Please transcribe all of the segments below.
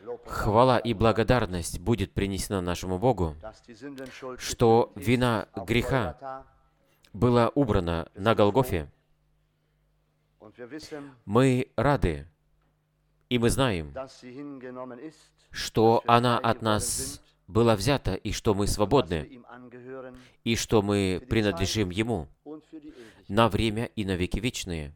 Хвала и благодарность будет принесена нашему Богу, что вина греха была убрана на Голгофе. Мы рады, и мы знаем, что она от нас была взята, и что мы свободны, и что мы принадлежим Ему на время и на веки вечные.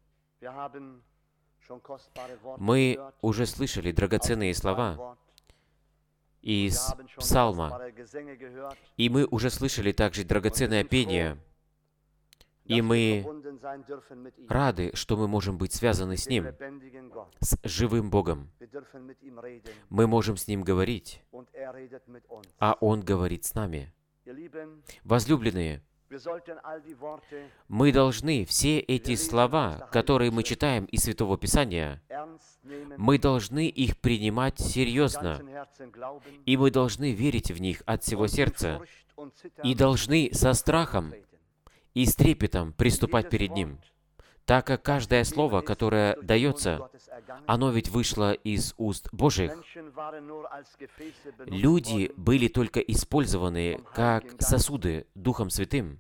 Мы уже слышали драгоценные слова из Псалма, и мы уже слышали также драгоценное пение, и мы рады, что мы можем быть связаны с Ним, с живым Богом. Мы можем с Ним говорить, а Он говорит с нами. Возлюбленные, мы должны все эти слова, которые мы читаем из Святого Писания, мы должны их принимать серьезно, и мы должны верить в них от всего сердца, и должны со страхом и с трепетом приступать перед Ним, так как каждое слово, которое дается, оно ведь вышло из уст Божьих. Люди были только использованы как сосуды Духом Святым,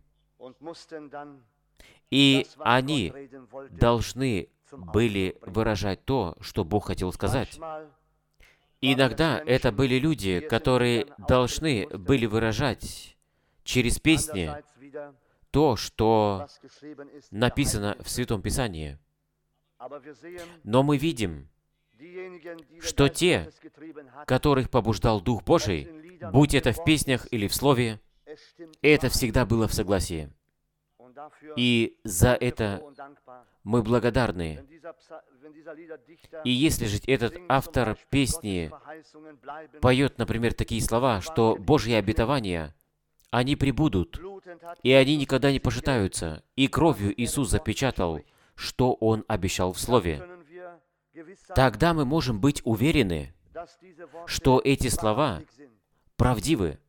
и они должны были выражать то, что Бог хотел сказать. Иногда это были люди, которые должны были выражать через песни то, что написано в Святом Писании. Но мы видим, что те, которых побуждал Дух Божий, будь это в песнях или в слове, это всегда было в согласии. И за это мы благодарны. И если же этот автор песни поет, например, такие слова, что Божьи обетования, они пребудут, и они никогда не пошатаются, и кровью Иисус запечатал, что Он обещал в Слове, тогда мы можем быть уверены, что эти слова правдивы.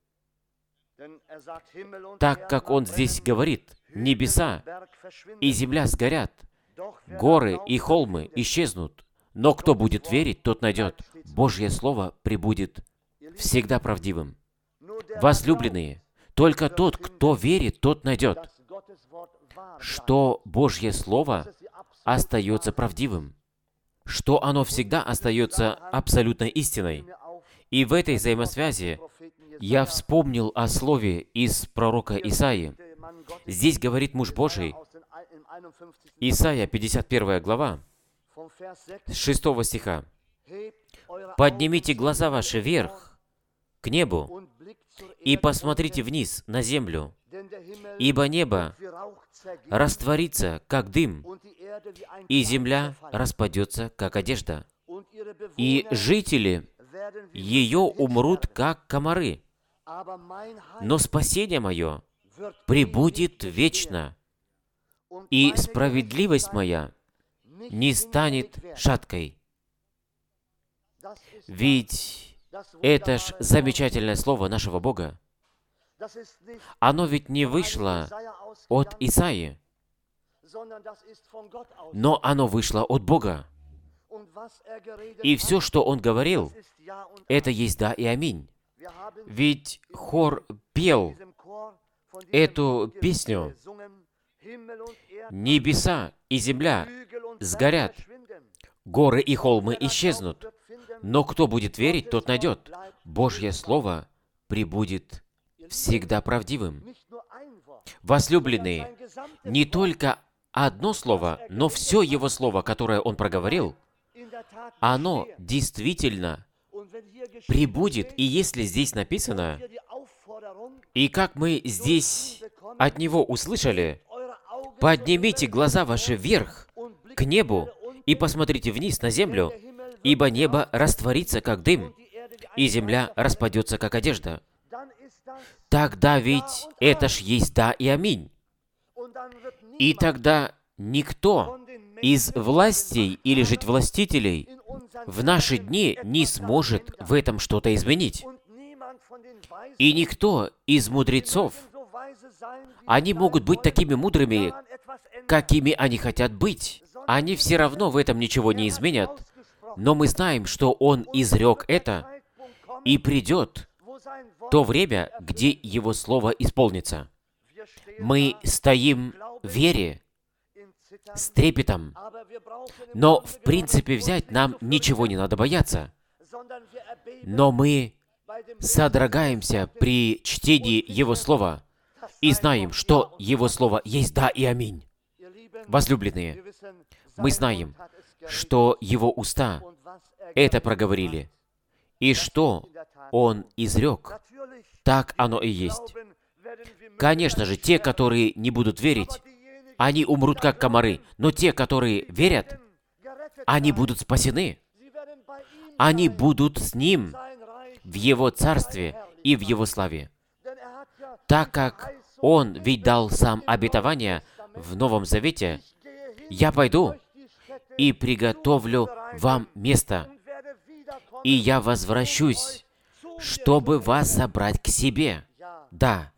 Так как Он здесь говорит, небеса и земля сгорят, горы и холмы исчезнут, но кто будет верить, тот найдет. Божье Слово пребудет всегда правдивым. Возлюбленные, только тот, кто верит, тот найдет, что Божье Слово остается правдивым, что оно всегда остается абсолютной истиной. И в этой взаимосвязи я вспомнил о слове из пророка Исаии. Здесь говорит муж Божий, Исаия, 51 глава, с 6 стиха. «Поднимите глаза ваши вверх, к небу, и посмотрите вниз, на землю, ибо небо растворится, как дым, и земля распадется, как одежда, и жители ее умрут, как комары, но спасение мое пребудет вечно, и справедливость моя не станет шаткой». Ведь это ж замечательное слово нашего Бога. Оно ведь не вышло от Исаии, но оно вышло от Бога. И все, что он говорил, это есть да и аминь. Ведь хор пел эту песню: «Небеса и земля сгорят, горы и холмы исчезнут, но кто будет верить, тот найдет. Божье Слово пребудет всегда правдивым». Возлюбленные, не только одно слово, но все Его Слово, которое Он проговорил, оно действительно пребудет. И если здесь написано, и как мы здесь от Него услышали, «Поднимите глаза ваши вверх, к небу, и посмотрите вниз на землю, ибо небо растворится, как дым, и земля распадется, как одежда», тогда ведь это ж есть да и аминь. И тогда никто из властей или же властителей в наши дни не сможет в этом что-то изменить. И никто из мудрецов, они могут быть такими мудрыми, какими они хотят быть. Они все равно в этом ничего не изменят, Но мы знаем, что Он изрек это, и придет то время, где Его Слово исполнится. Мы стоим в вере, с трепетом, но в принципе взять нам ничего не надо бояться. Но мы содрогаемся при чтении Его Слова и знаем, что Его Слово есть «да» и «аминь». Возлюбленные, мы знаем, что Его уста это проговорили, и что Он изрек, так оно и есть. Конечно же, те, которые не будут верить, они умрут как комары, но те, которые верят, они будут спасены. Они будут с Ним в Его Царстве и в Его славе. Так как Он ведь дал сам обетование в Новом Завете, «Я пойду и приготовлю вам место, и я возвращусь, чтобы вас забрать к себе». Да.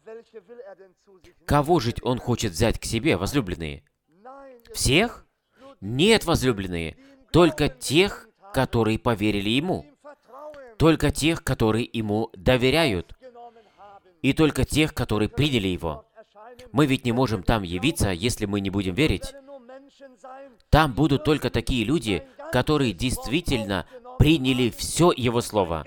Кого же Он хочет взять к себе, возлюбленные? Всех? Нет, возлюбленные, только тех, которые поверили Ему, только тех, которые Ему доверяют, и только тех, которые приняли Его. Мы ведь не можем там явиться, если мы не будем верить. Там будут только такие люди, которые действительно приняли все Его Слово,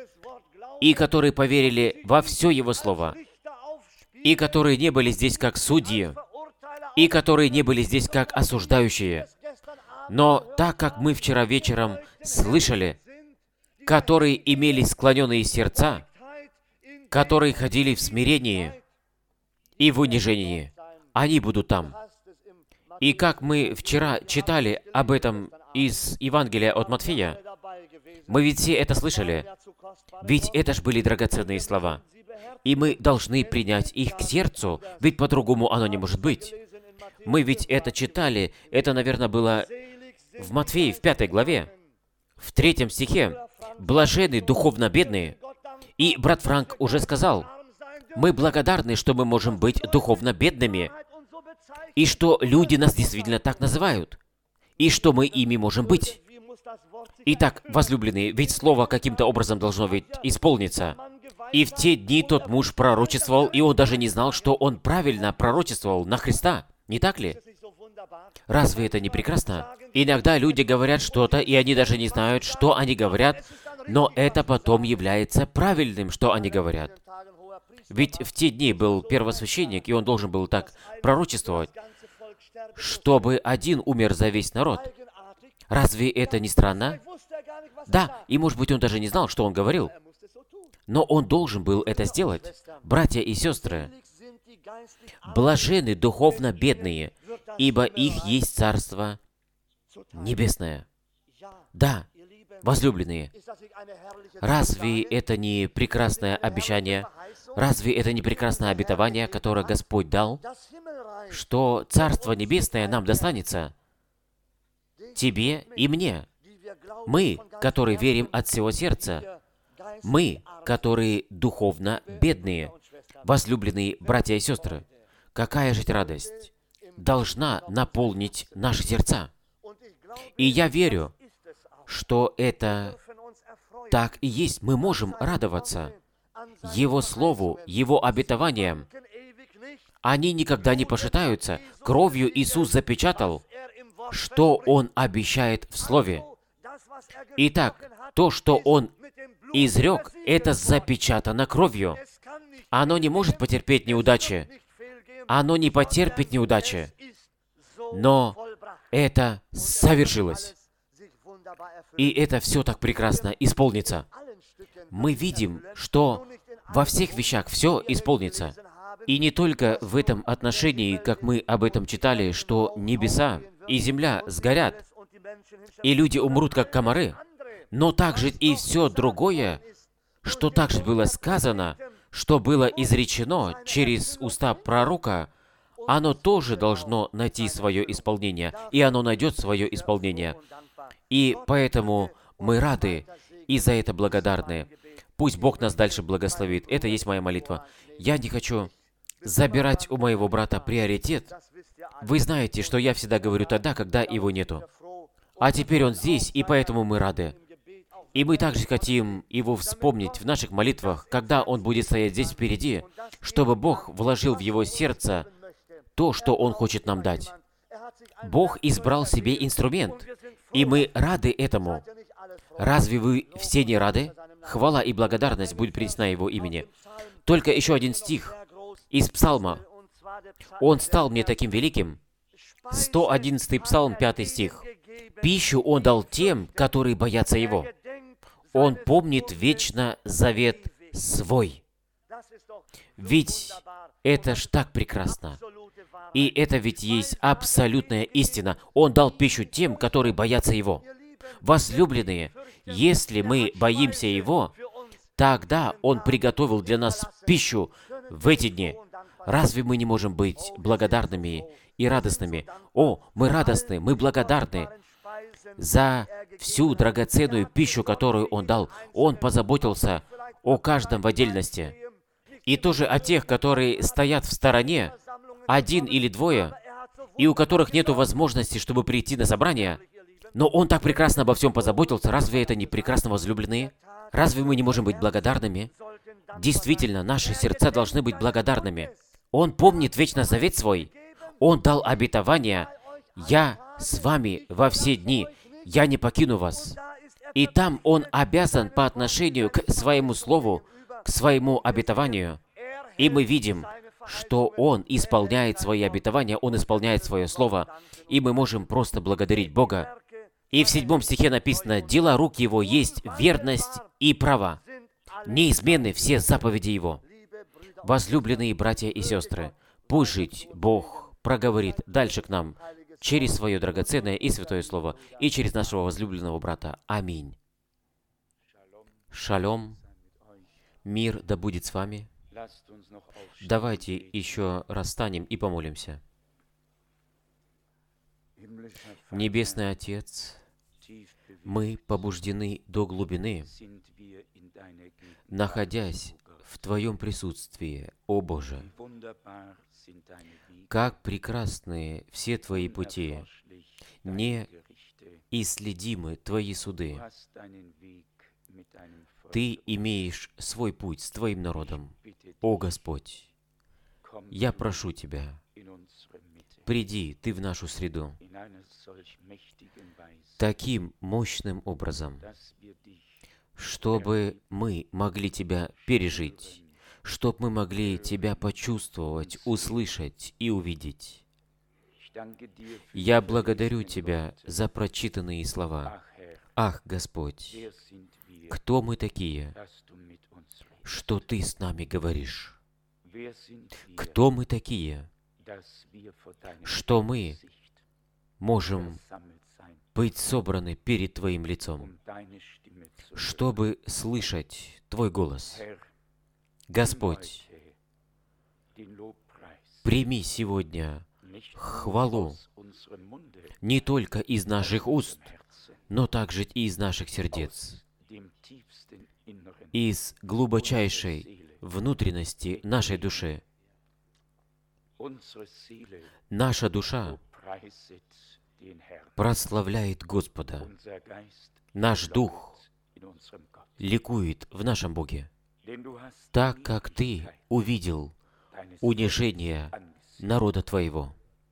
и которые поверили во все Его Слово, и которые не были здесь как судьи, и которые не были здесь как осуждающие. Но так как мы вчера вечером слышали, которые имели склоненные сердца, которые ходили в смирении и в унижении, они будут там. И как мы вчера читали об этом из Евангелия от Матфея, мы ведь все это слышали, ведь это ж были драгоценные слова. И мы должны принять их к сердцу, ведь по-другому оно не может быть. Мы ведь это читали, это, наверное, было в Матфея, в 5 главе, в 3 стихе. «Блаженны духовно бедные». И брат Франк уже сказал, мы благодарны, что мы можем быть духовно бедными, и что люди нас действительно так называют, и что мы ими можем быть. Итак, возлюбленные, ведь слово каким-то образом должно ведь исполниться. И в те дни тот муж пророчествовал, и он даже не знал, что он правильно пророчествовал на Христа. Не так ли? Разве это не прекрасно? Иногда люди говорят что-то, и они даже не знают, что они говорят, но это потом является правильным, что они говорят. Ведь в те дни был первосвященник, и он должен был так пророчествовать, чтобы один умер за весь народ. Разве это не странно? Да, и может быть он даже не знал, что он говорил. Но он должен был это сделать. Братья и сестры, блаженны духовно бедные, ибо их есть Царство Небесное. Да, возлюбленные, разве это не прекрасное обещание? Разве это не прекрасное обетование, которое Господь дал, что Царство Небесное нам достанется? Тебе и мне. Мы, которые верим от всего сердца. Мы, которые духовно бедные. Возлюбленные братья и сестры, какая же радость должна наполнить наши сердца. И я верю, что это так и есть. Мы можем радоваться Его Слову, Его обетованиям. Они никогда не пошатаются. Кровью Иисус запечатал, что Он обещает в Слове. Итак, то, что Он изрек, это запечатано кровью. Оно не может потерпеть неудачи. Оно не потерпит неудачи. Но это совершилось. И это все так прекрасно исполнится. Мы видим, что во всех вещах все исполнится. И не только в этом отношении, как мы об этом читали, что небеса и земля сгорят, и люди умрут, как комары, но также и все другое, что также было сказано, что было изречено через уста пророка, оно тоже должно найти свое исполнение, и оно найдет свое исполнение. И поэтому мы рады и за это благодарны. Пусть Бог нас дальше благословит. Это есть моя молитва. Я не хочу забирать у моего брата приоритет. Вы знаете, что я всегда говорю тогда, когда его нету. А теперь Он здесь, и поэтому мы рады. И мы также хотим Его вспомнить в наших молитвах, когда Он будет стоять здесь впереди, чтобы Бог вложил в Его сердце то, что Он хочет нам дать. Бог избрал себе инструмент, и мы рады этому. Разве вы все не рады? Хвала и благодарность будет принесена Его имени. Только еще один стих из Псалма. «Он стал мне таким великим». 111 Псалм, 5 стих. «Пищу Он дал тем, которые боятся Его. Он помнит вечно завет свой». Ведь это ж так прекрасно. И это ведь есть абсолютная истина. Он дал пищу тем, которые боятся Его. Возлюбленные, если мы боимся Его, тогда Он приготовил для нас пищу в эти дни. Разве мы не можем быть благодарными и радостными? О, мы радостны, мы благодарны за всю драгоценную пищу, которую Он дал. Он позаботился о каждом в отдельности. И тоже о тех, которые стоят в стороне, один или двое, и у которых нет возможности, чтобы прийти на собрание. Но Он так прекрасно обо всем позаботился. Разве это не прекрасно, возлюбленные? Разве мы не можем быть благодарными? Действительно, наши сердца должны быть благодарными. Он помнит вечно завет свой. Он дал обетование: «Я с вами во все дни, я не покину вас». И там Он обязан по отношению к Своему Слову, к Своему обетованию. И мы видим, что Он исполняет свои обетования, Он исполняет Свое Слово, и мы можем просто благодарить Бога. И в 7 стихе написано: «Дела рук Его есть верность и право. Неизменны все заповеди Его». Возлюбленные братья и сестры, пусть жить Бог проговорит дальше к нам через Свое драгоценное и святое Слово, и через нашего возлюбленного брата. Аминь. Шалом. Мир да будет с вами. Давайте еще раз встанем и помолимся. Небесный Отец, мы побуждены до глубины, находясь в Твоем присутствии, о Боже. Как прекрасны все Твои пути, неисследимы Твои суды. Ты имеешь свой путь с Твоим народом, о Господь. Я прошу Тебя, приди Ты в нашу среду таким мощным образом, чтобы мы могли Тебя пережить, чтобы мы могли Тебя почувствовать, услышать и увидеть. Я благодарю Тебя за прочитанные слова. Ах, Господь, кто мы такие, что Ты с нами говоришь? Кто мы такие, что мы можем быть собраны перед Твоим лицом, чтобы слышать Твой голос? Господь, прими сегодня хвалу не только из наших уст, но также и из наших сердец, из глубочайшей внутренности нашей души. Наша душа прославляет Господа. Наш дух ликует в нашем Боге, так как Ты увидел унижение народа Твоего,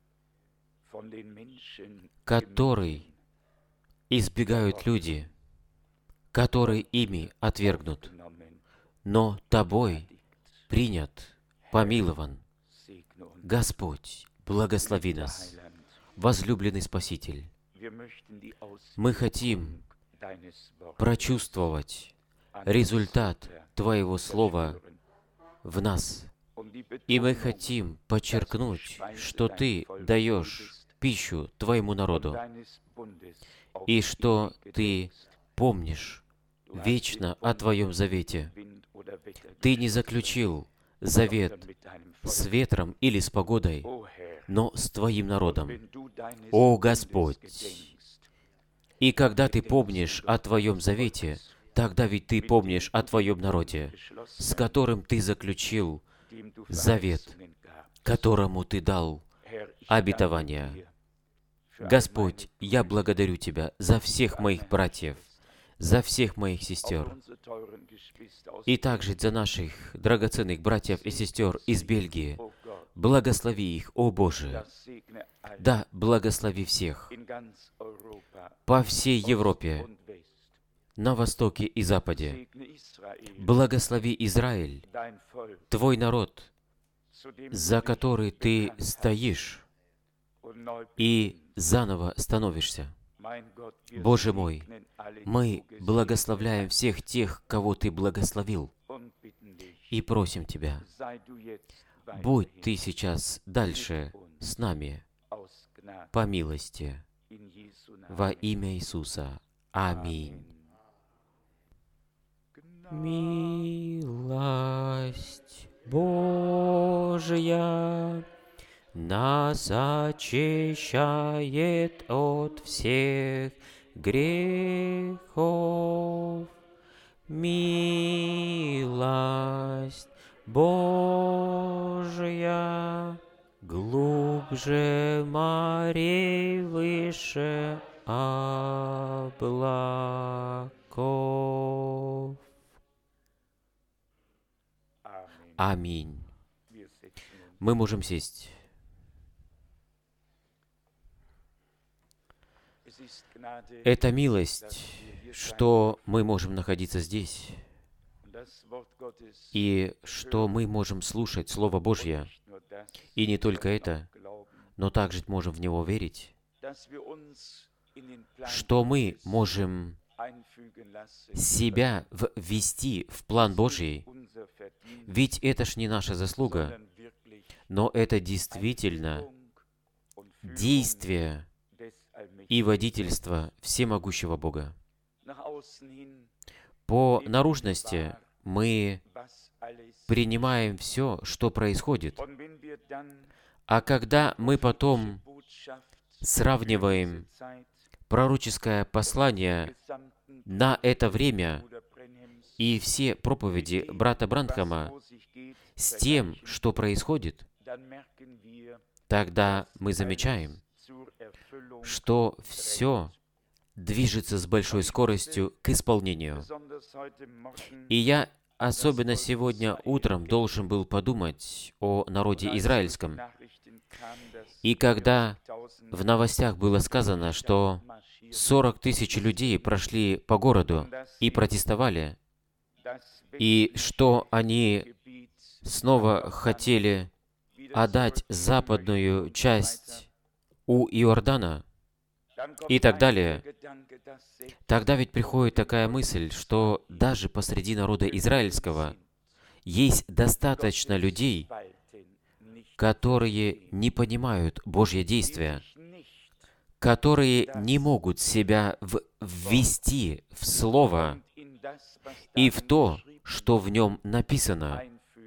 который избегают люди, которые ими отвергнут, но Тобой принят, помилован. Господь, благослови нас, возлюбленный Спаситель. Мы хотим прочувствовать результат Твоего Слова в нас. И мы хотим подчеркнуть, что Ты даешь пищу Твоему народу, и что Ты помнишь вечно о Твоем завете. Ты не заключил завет с ветром или с погодой, но с Твоим народом. О Господь! И когда Ты помнишь о Твоем завете, тогда ведь Ты помнишь о Твоем народе, с которым Ты заключил завет, которому Ты дал обетование. Господь, я благодарю Тебя за всех моих братьев, за всех моих сестер, и также за наших драгоценных братьев и сестер из Бельгии. Благослови их, о Боже! Да, благослови всех по всей Европе, на Востоке и Западе. Благослови Израиль, Твой народ, за который Ты стоишь и заново становишься. Боже мой, мы благословляем всех тех, кого Ты благословил, и просим Тебя, будь Ты сейчас дальше с нами, по милости, во имя Иисуса. Аминь. Милость Божья нас очищает от всех грехов. Милость Божья глубже морей, выше облаков. Аминь. Мы можем сесть. Это милость, что мы можем находиться здесь, и что мы можем слушать Слово Божье. И не только это, но также можем в Него верить, что мы можем себя ввести в план Божий, ведь это ж не наша заслуга, но это действительно действие и водительство всемогущего Бога. По наружности мы принимаем все, что происходит, а когда мы потом сравниваем пророческое послание на это время и все проповеди брата Бранхама с тем, что происходит, тогда мы замечаем, что все движется с большой скоростью к исполнению. И я особенно сегодня утром должен был подумать о народе израильском. И когда в новостях было сказано, что 40 тысяч людей прошли по городу и протестовали, и что они снова хотели отдать западную часть у Иордана и так далее, тогда ведь приходит такая мысль, что даже посреди народа израильского есть достаточно людей, которые не понимают Божье действие, которые не могут себя ввести в Слово и в то, что в нем написано,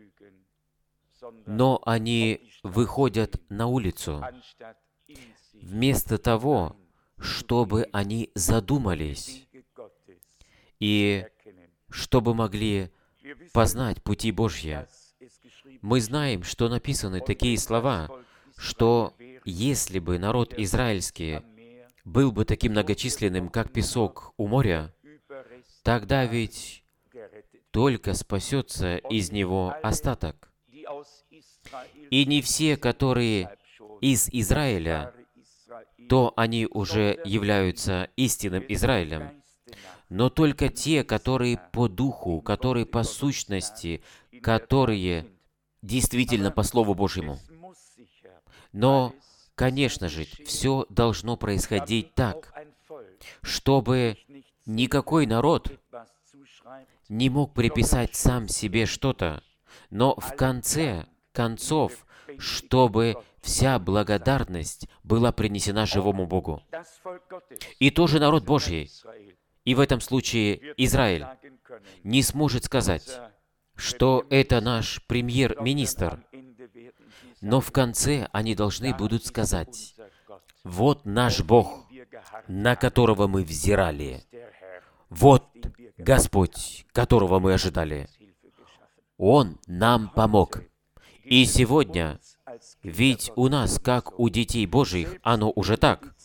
но они выходят на улицу вместо того, чтобы они задумались и чтобы могли познать пути Божьи. Мы знаем, что написаны такие слова, что если бы народ израильский был бы таким многочисленным, как песок у моря, тогда ведь только спасется из него остаток. И не все, которые из Израиля, то они уже являются истинным Израилем, но только те, которые по духу, которые по сущности, которые действительно по Слову Божьему. Но, конечно же, все должно происходить так, чтобы никакой народ не мог приписать сам себе что-то, но в конце концов, чтобы вся благодарность была принесена живому Богу. И тоже народ Божий, и в этом случае Израиль, не сможет сказать, что это наш премьер-министр, но в конце они должны будут сказать, вот наш Бог, на которого мы взирали, вот Господь, которого мы ожидали. Он нам помог. И сегодня, ведь у нас, как у детей Божьих, оно уже так.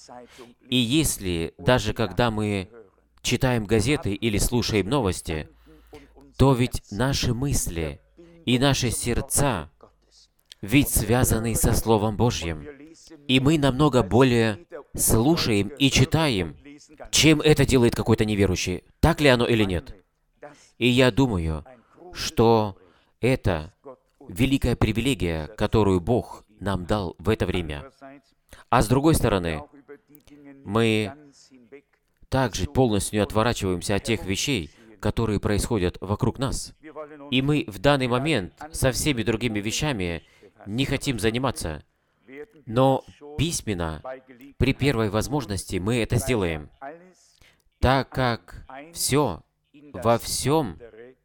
И если даже когда мы читаем газеты или слушаем новости, то ведь наши мысли и наши сердца ведь связаны со Словом Божьим. И мы намного более слушаем и читаем, чем это делает какой-то неверующий. Так ли оно или нет? И я думаю, что это великая привилегия, которую Бог нам дал в это время. А с другой стороны, мы также полностью не отворачиваемся от тех вещей, которые происходят вокруг нас. И мы в данный момент со всеми другими вещами не хотим заниматься. Но письменно, при первой возможности, мы это сделаем, так как все во всем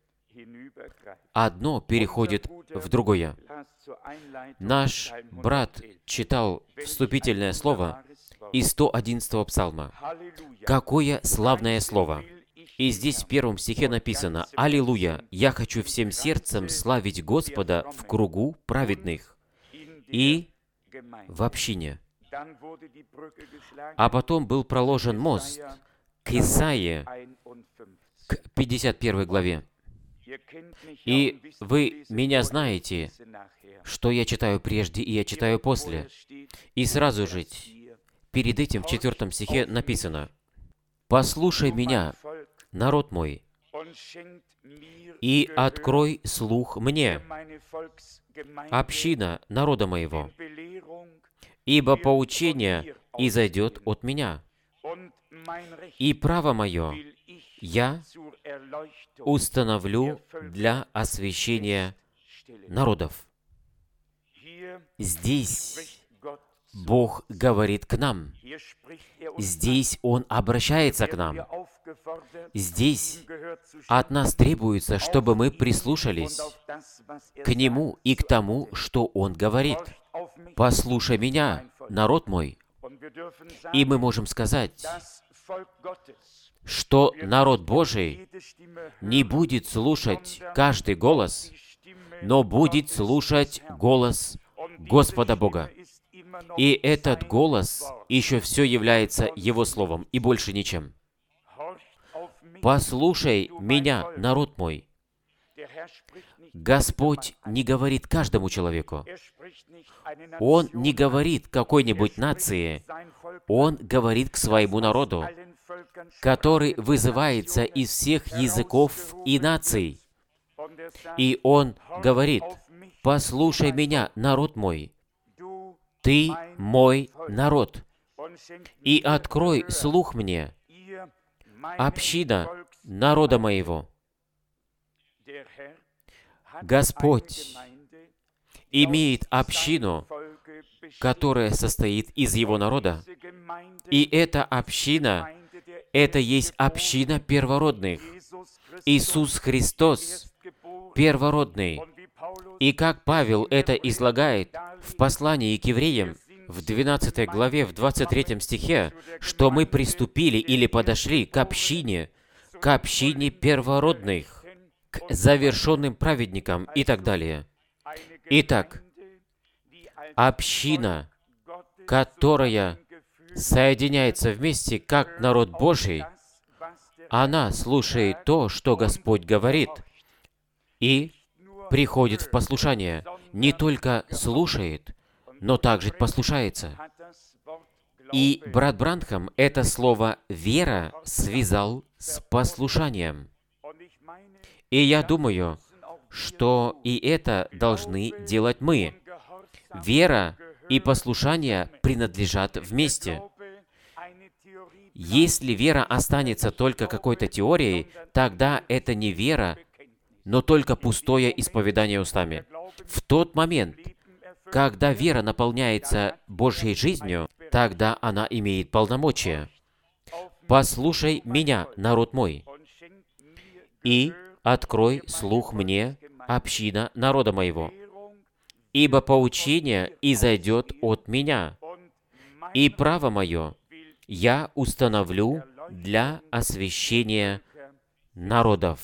одно переходит в другое. Наш брат читал вступительное слово из 111-го псалма. Какое славное слово! И здесь в первом стихе написано: «Аллилуйя! Я хочу всем сердцем славить Господа в кругу праведных и в общине». А потом был проложен мост к Исаии, к 51 главе. И вы меня знаете, что я читаю прежде и я читаю после. И сразу же перед этим в 4 стихе написано: «Послушай меня, народ мой, и открой слух мне, община народа моего, ибо поучение изойдет от меня, и право мое я установлю для освящения народов». Здесь Бог говорит к нам. Здесь Он обращается к нам. Здесь от нас требуется, чтобы мы прислушались к Нему и к тому, что Он говорит. «Послушай меня, народ мой». И мы можем сказать, что народ Божий не будет слушать каждый голос, но будет слушать голос Господа Бога. И этот голос еще все является Его Словом, и больше ничем. «Послушай меня, народ мой». Господь не говорит каждому человеку. Он не говорит какой-нибудь нации. Он говорит к своему народу, который вызывается из всех языков и наций. И Он говорит: «Послушай меня, народ мой, ты мой народ, и открой слух мне, община народа моего». Господь имеет общину, которая состоит из Его народа. И эта община, это есть община первородных. Иисус Христос первородный. И как Павел это излагает в послании к евреям, в 12 главе, в 23 стихе, что мы приступили или подошли к общине первородных, к завершенным праведникам и так далее. Итак, община, которая соединяется вместе как народ Божий, она слушает то, что Господь говорит, и приходит в послушание. Не только слушает, но также послушается. И брат Бранхам это слово «вера» связал с послушанием. И я думаю, что и это должны делать мы. Вера и послушание принадлежат вместе. Если вера останется только какой-то теорией, тогда это не вера, но только пустое исповедание устами. В тот момент, когда вера наполняется Божьей жизнью, тогда она имеет полномочия. «Послушай меня, народ мой, и открой слух мне, община народа моего, ибо поучение изойдет от меня, и право мое я установлю для освящения народов».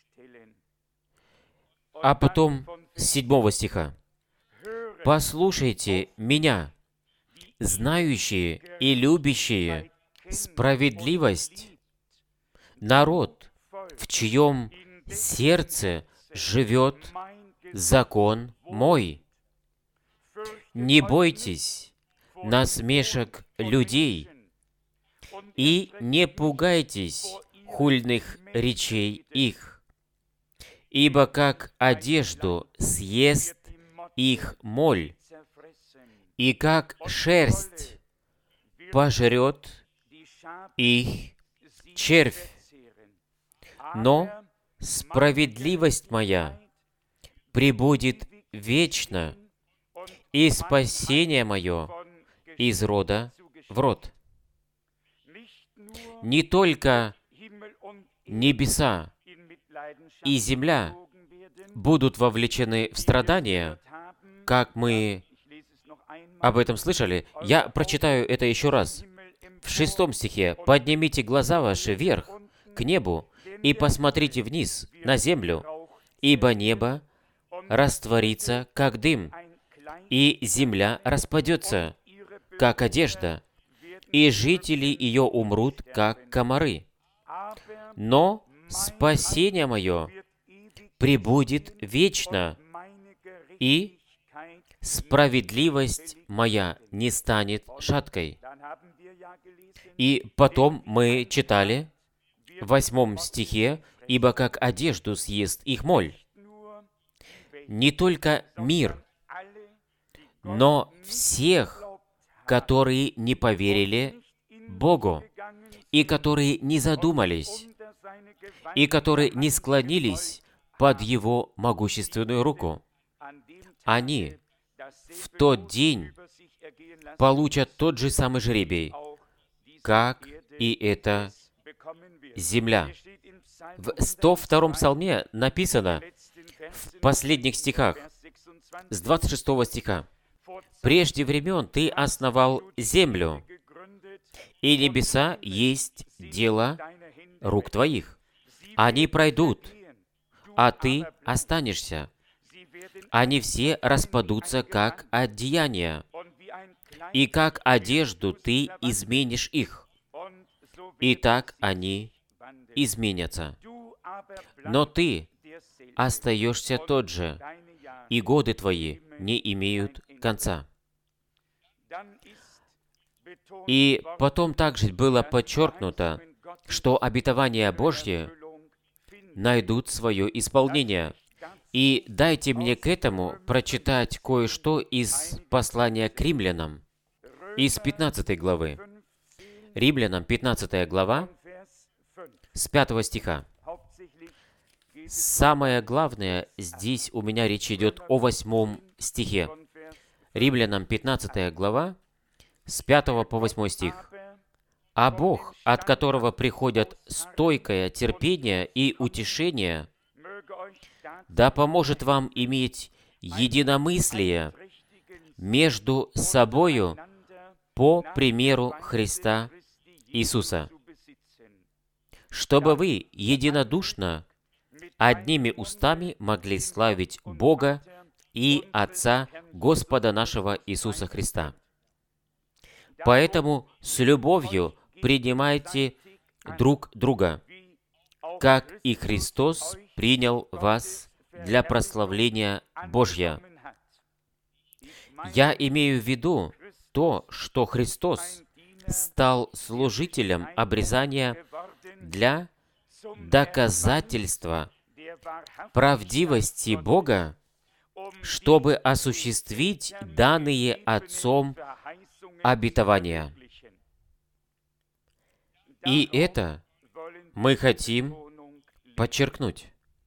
А потом с 7 стиха: «Послушайте меня, знающие и любящие справедливость, народ, в чьем сердце живет закон мой. Не бойтесь насмешек людей и не пугайтесь хульных речей их, ибо как одежду съест их моль, и как шерсть пожрет их червь. Но справедливость моя пребудет вечно, и спасение мое из рода в род. Не только небеса и земля будут вовлечены в страдания, как мы об этом слышали. Я прочитаю это еще раз. В 6 стихе: «Поднимите глаза ваши вверх, к небу, и посмотрите вниз, на землю, ибо небо растворится, как дым, и земля распадется, как одежда, и жители ее умрут, как комары. Но спасение мое пребудет вечно, и справедливость моя не станет шаткой». И потом мы читали в 8 стихе: «Ибо как одежду съест их моль». Не только мир, но всех, которые не поверили Богу, и которые не задумались, и которые не склонились под Его могущественную руку. Они в тот день получат тот же самый жребий, как и эта земля. В 102-м псалме написано в последних стихах, с 26 стиха: «Прежде времен Ты основал землю, и небеса есть дело рук Твоих. Они пройдут, а Ты останешься. Они все распадутся, как одеяния, и как одежду Ты изменишь их, и так они изменятся. Но Ты остаешься тот же, и годы Твои не имеют конца». И потом также было подчеркнуто, что обетования Божьи найдут свое исполнение. И дайте мне к этому прочитать кое-что из послания к римлянам, из 15 главы. Римлянам, 15 глава, с 5 стиха. Самое главное, здесь у меня речь идет о 8 стихе. Римлянам, 15 глава, с 5 по 8 стих. «А Бог, от которого приходят стойкое терпение и утешение, да поможет вам иметь единомыслие между собою по примеру Христа Иисуса, чтобы вы единодушно одними устами могли славить Бога и Отца Господа нашего Иисуса Христа. Поэтому с любовью принимайте друг друга, как и Христос принял вас для прославления Божья». Я имею в виду то, что Христос стал служителем обрезания для доказательства правдивости Бога, чтобы осуществить данные Отцом обетования. И это мы хотим подчеркнуть.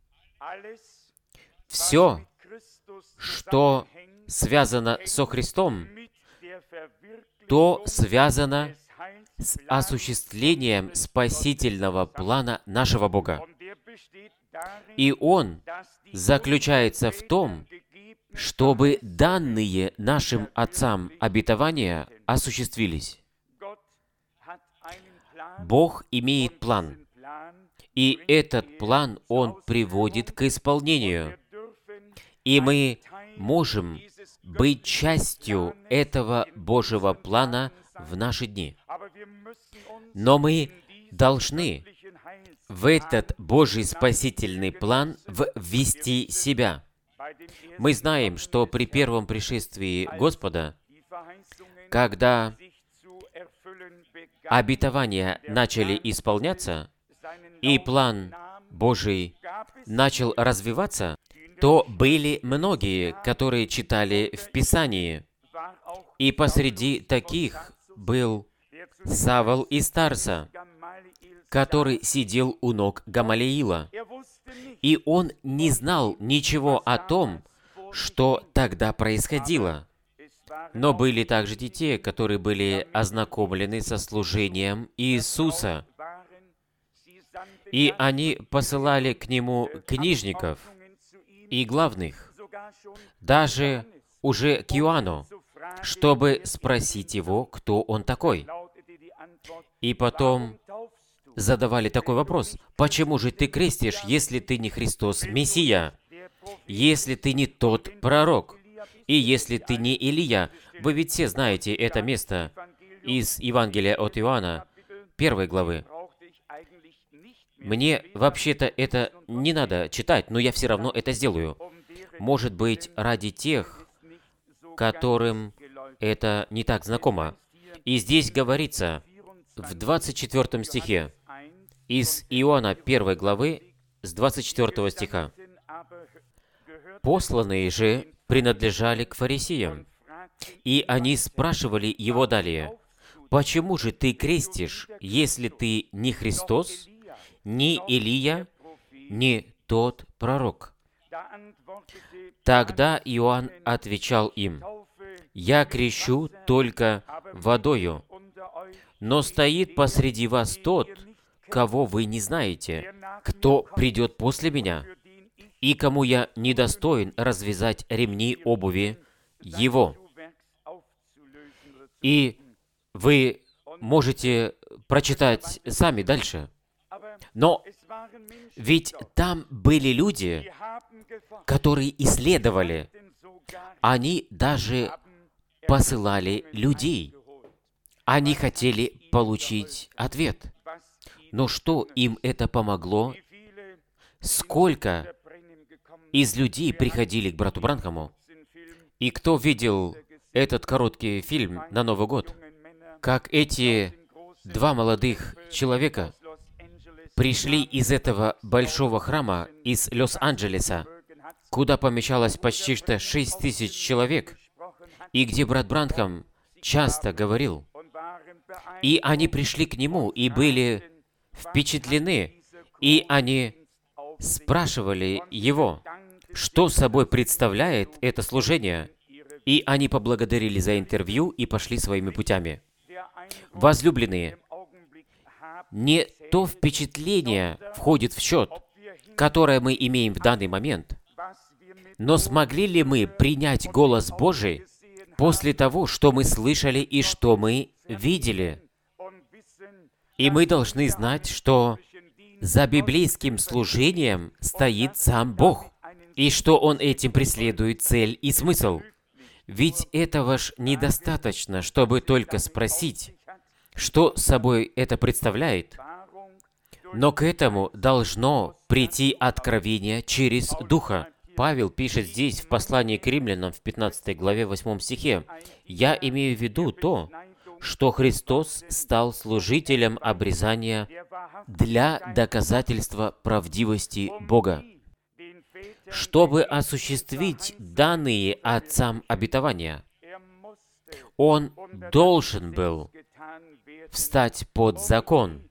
Все, что связано со Христом, то связано с осуществлением спасительного плана нашего Бога. И он заключается в том, чтобы данные нашим отцам обетования осуществились. Бог имеет план, и этот план Он приводит к исполнению. И мы можем быть частью этого Божьего плана в наши дни. Но мы должны в этот Божий спасительный план ввести себя. Мы знаем, что при первом пришествии Господа, когда обетования начали исполняться, и план Божий начал развиваться, то были многие, которые читали в Писании. И посреди таких был Савл из Тарса, который сидел у ног Гамалиила. И он не знал ничего о том, что тогда происходило. Но были также и те, которые были ознакомлены со служением Иисуса. И они посылали к Нему книжников и главных, даже уже к Иоанну, чтобы спросить его, кто он такой. И потом задавали такой вопрос: «Почему же ты крестишь, если ты не Христос Мессия, если ты не тот пророк, и если ты не Илия?» Вы ведь все знаете это место из Евангелия от Иоанна, 1 главы. Мне вообще-то это не надо читать, но я все равно это сделаю. Может быть, ради тех, которым это не так знакомо. И здесь говорится в 24 стихе из Иоанна 1 главы с 24 стиха: «Посланные же принадлежали к фарисеям, и они спрашивали его далее: „Почему же ты крестишь, если ты не Христос, не Илия, не тот пророк?“ Тогда Иоанн отвечал им: „Я крещу только водою, но стоит посреди вас тот, кого вы не знаете, кто придет после меня, и кому я недостоин развязать ремни обуви его“». И вы можете прочитать сами дальше. Но ведь там были люди, которые исследовали. Они даже посылали людей. Они хотели получить ответ. Но что им это помогло? Сколько из людей приходили к брату Бранхаму? И кто видел этот короткий фильм на Новый год? Как эти два молодых человека пришли из этого большого храма из Лос-Анджелеса, куда помещалось почти что 6000 человек, и где брат Бранхам часто говорил. И они пришли к нему и были впечатлены, и они спрашивали его, что собой представляет это служение, и они поблагодарили за интервью и пошли своими путями. Возлюбленные, не то впечатление входит в счет, которое мы имеем в данный момент, но смогли ли мы принять голос Божий после того, что мы слышали и что мы видели? И мы должны знать, что за библейским служением стоит сам Бог, и что Он этим преследует цель и смысл. Ведь этого ж недостаточно, чтобы только спросить, что собой это представляет. Но к этому должно прийти откровение через Духа. Павел пишет здесь в послании к римлянам в 15 главе 8 стихе: «Я имею в виду то, что Христос стал служителем обрезания для доказательства правдивости Бога, чтобы осуществить данные отцам обетования. Он должен был встать под закон,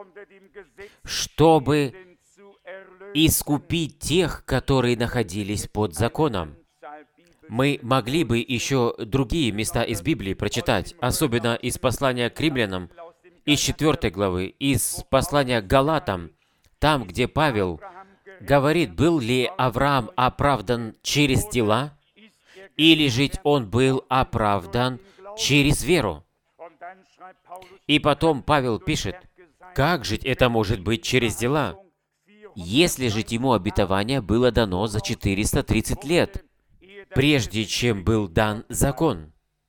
чтобы искупить тех, которые находились под законом». Мы могли бы еще другие места из Библии прочитать, особенно из послания к римлянам, из 4 главы, из послания к Галатам, там, где Павел говорит, был ли Авраам оправдан через дела, или же он был оправдан через веру. И потом Павел пишет, как же это может быть через дела, если же ему обетование было дано за 430 лет, прежде чем был дан закон.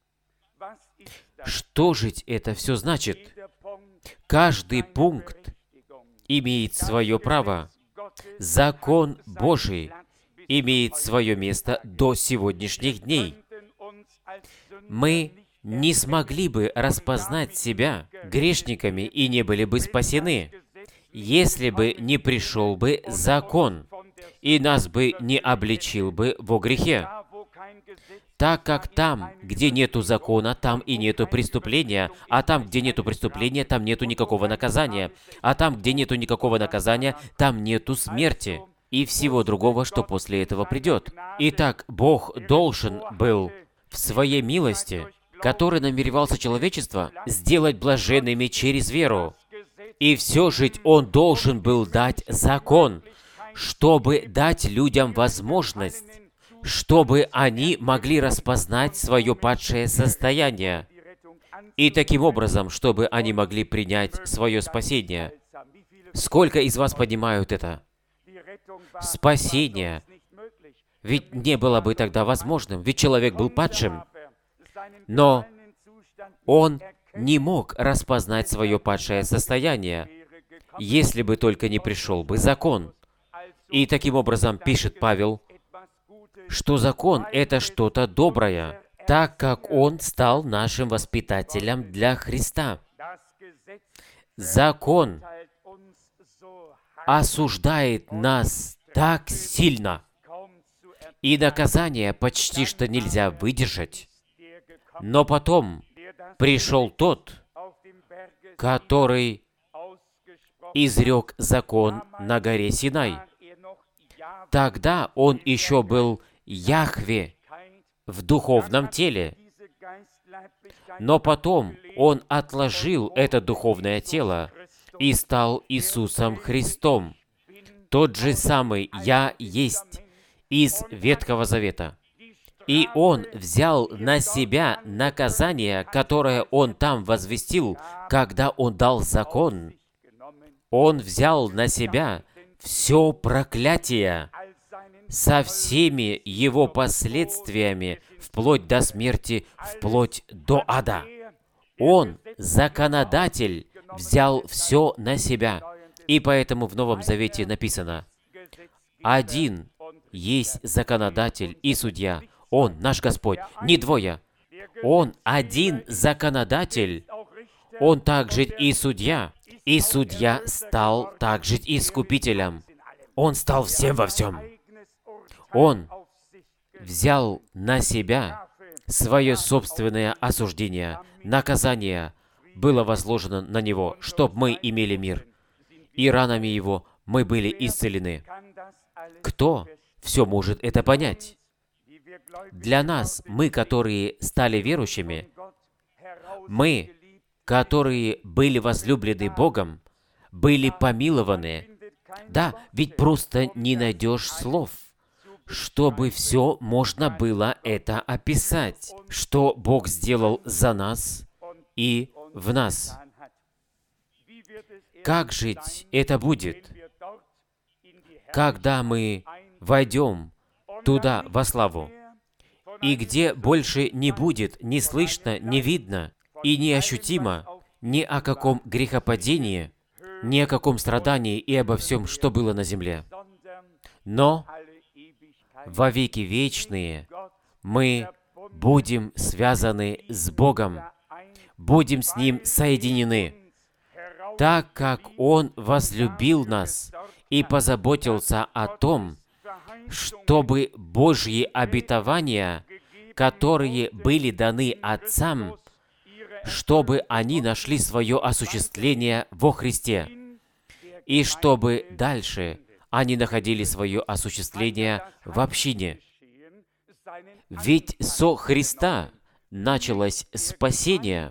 Что же это все значит? Каждый пункт имеет свое право. Закон Божий имеет свое место до сегодняшних дней. Мы не смогли бы распознать себя грешниками и не были бы спасены, если бы не пришел бы закон, и нас бы не обличил бы во грехе. Так как там, где нету закона, там и нету преступления, а там, где нету преступления, там нету никакого наказания, а там, где нету никакого наказания, там нету смерти и всего другого, что после этого придет. Итак, Бог должен был в своей милости, который намеревался человечество, сделать блаженными через веру. И все же Он должен был дать закон, чтобы дать людям возможность, чтобы они могли распознать свое падшее состояние, и таким образом, чтобы они могли принять свое спасение. Сколько из вас понимают это? Спасение ведь не было бы тогда возможным, ведь человек был падшим. Но он не мог распознать свое падшее состояние, если бы только не пришел бы закон. И таким образом пишет Павел, что закон — это что-то доброе, так как он стал нашим воспитателем для Христа. Закон осуждает нас так сильно, и наказание почти что нельзя выдержать. Но потом пришел тот, который изрек закон на горе Синай. Тогда он еще был Яхве в духовном теле. Но потом он отложил это духовное тело и стал Иисусом Христом. Тот же самый «Я есть» из Ветхого Завета. И Он взял на себя наказание, которое Он там возвестил, когда Он дал закон. Он взял на себя все проклятие со всеми его последствиями, вплоть до смерти, вплоть до ада. Он, законодатель, взял все на себя. И поэтому в Новом Завете написано: «Один есть законодатель и судья, Он, наш Господь, не двое. Он один законодатель, Он также и судья стал также и искупителем. Он стал всем во всем. Он взял на себя свое собственное осуждение. Наказание было возложено на Него, чтобы мы имели мир. И ранами Его мы были исцелены. Кто все может это понять? Для нас, мы, которые стали верующими, мы, которые были возлюблены Богом, были помилованы. Да, ведь просто не найдешь слов, чтобы все можно было это описать, что Бог сделал за нас и в нас. Как жить это будет, когда мы войдем туда во славу, и где больше не будет ни слышно, ни видно, и не ощутимо ни о каком грехопадении, ни о каком страдании и обо всем, что было на земле. Но во веки вечные мы будем связаны с Богом, будем с Ним соединены, так как Он возлюбил нас и позаботился о том, чтобы Божьи обетования, которые были даны отцам, чтобы они нашли свое осуществление во Христе, и чтобы дальше они находили свое осуществление в общине. Ведь со Христа началось спасение,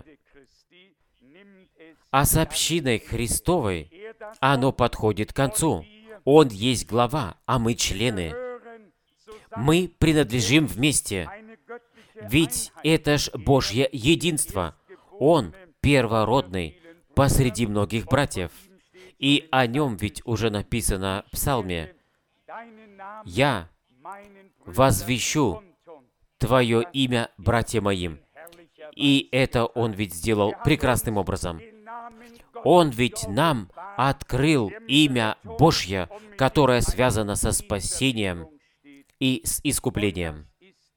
а с общиной Христовой оно подходит к концу. Он есть глава, а мы члены. Мы принадлежим вместе. Ведь это ж Божье единство. Он первородный посреди многих братьев. И о нем ведь уже написано в Псалме: «Я возвещу Твое имя, братья моим». И это Он ведь сделал прекрасным образом. Он ведь нам открыл имя Божье, которое связано со спасением и с искуплением.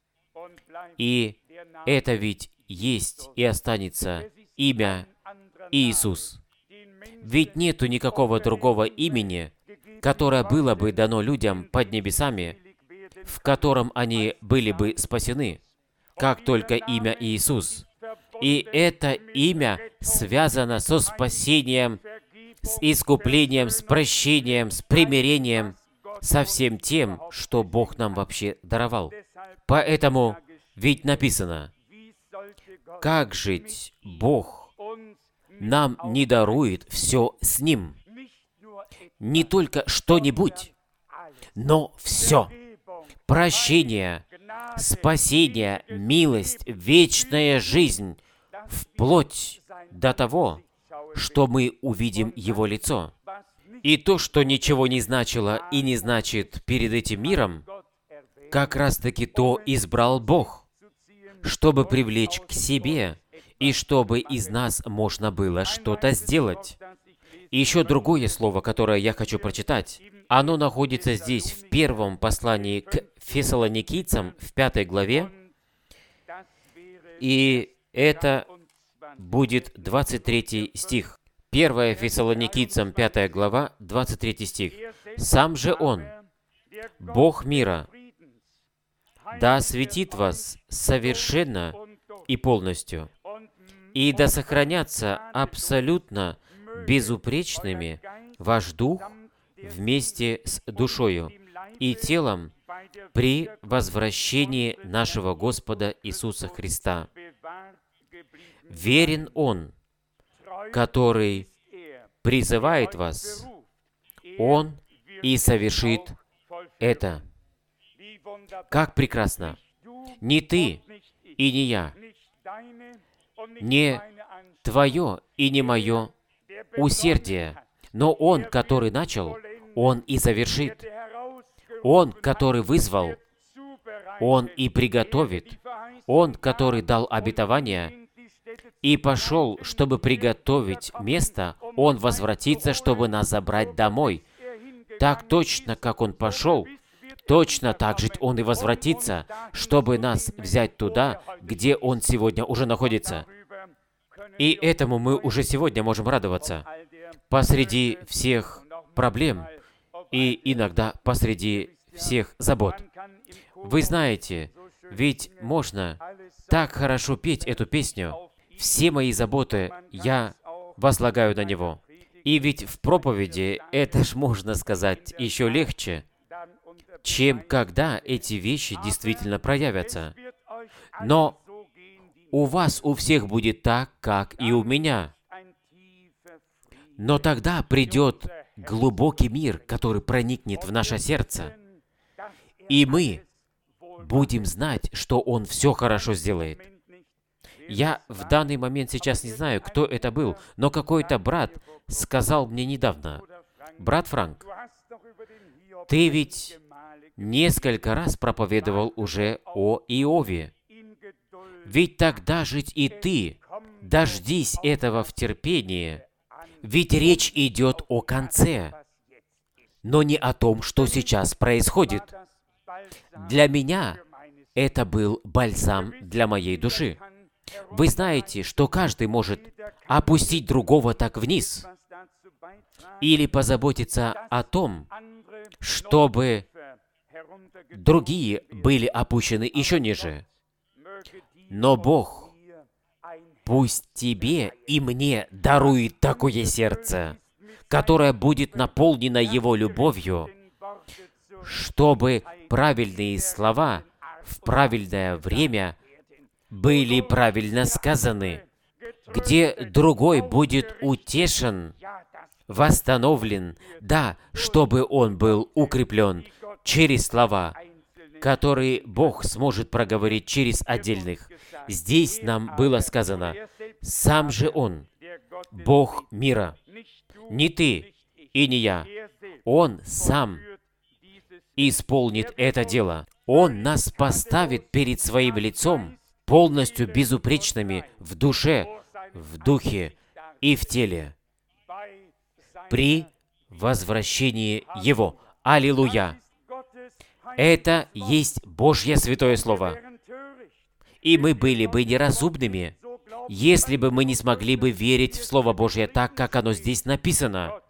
И это ведь есть и останется имя Иисус. Ведь нету никакого другого имени, которое было бы дано людям под небесами, в котором они были бы спасены, как только имя Иисус. И это имя связано со спасением, с искуплением, с прощением, с примирением, со всем тем, что Бог нам вообще даровал. Поэтому ведь написано, как жить Бог нам не дарует все с Ним. Не только что-нибудь, но все. Прощение, спасение, милость, вечная жизнь, вплоть до того, что мы увидим Его лицо. И то, что ничего не значило и не значит перед этим миром, как раз-таки то избрал Бог, чтобы привлечь к себе, и чтобы из нас можно было что-то сделать. И еще другое слово, которое я хочу прочитать, оно находится здесь, в первом послании к Фессалоникийцам, в 5 главе, и это будет 23 стих. 1 Фессалоникийцам, 5 глава, 23 стих. «Сам же Он, Бог мира, да осветит вас совершенно и полностью, и да сохранятся абсолютно безупречными ваш дух вместе с душою и телом при возвращении нашего Господа Иисуса Христа. Верен Он, который призывает вас, Он и совершит это». Как прекрасно! Не ты и не я, не твое и не мое усердие, но Он, который начал, Он и завершит. Он, который вызвал, Он и приготовит. Он, который дал обетование и пошел, чтобы приготовить место, Он возвратится, чтобы нас забрать домой. Так точно, как Он пошел, точно так же Он и возвратится, чтобы нас взять туда, где Он сегодня уже находится. И этому мы уже сегодня можем радоваться. Посреди всех проблем и иногда посреди всех забот. Вы знаете, ведь можно так хорошо петь эту песню. Все мои заботы я возлагаю на Него. И ведь в проповеди это ж можно сказать еще легче, чем когда эти вещи действительно проявятся. Но у вас у всех будет так, как и у меня. Но тогда придет глубокий мир, который проникнет в наше сердце, и мы будем знать, что Он все хорошо сделает. Я в данный момент сейчас не знаю, кто это был, но какой-то брат сказал мне недавно: «Брат Франк, ты ведь несколько раз проповедовал уже о Иове. Ведь тогда жить и ты, дождись этого в терпении, ведь речь идет о конце, но не о том, что сейчас происходит». Для меня это был бальзам для моей души. Вы знаете, что каждый может опустить другого так вниз или позаботиться о том, чтобы другие были опущены еще ниже. Но Бог пусть тебе и мне дарует такое сердце, которое будет наполнено Его любовью, чтобы правильные слова в правильное время были правильно сказаны, где другой будет утешен, восстановлен, да, чтобы он был укреплен через слова, которые Бог сможет проговорить через отдельных. Здесь нам было сказано: «Сам же Он, Бог мира». Не ты и не я. Он сам исполнит это дело. Он нас поставит перед Своим лицом полностью безупречными в душе, в духе и в теле при возвращении Его. Аллилуйя! Это есть Божье Святое Слово. И мы были бы неразумными, если бы мы не смогли бы верить в Слово Божье так, как оно здесь написано.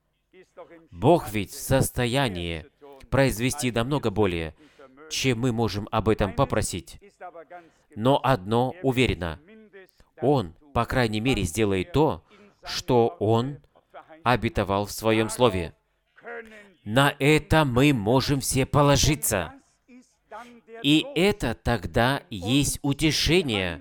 Бог ведь в состоянии произвести намного более, чем мы можем об этом попросить. Но одно уверено. Он, по крайней мере, сделает то, что Он обетовал в Своем Слове. На это мы можем все положиться. И это тогда есть утешение,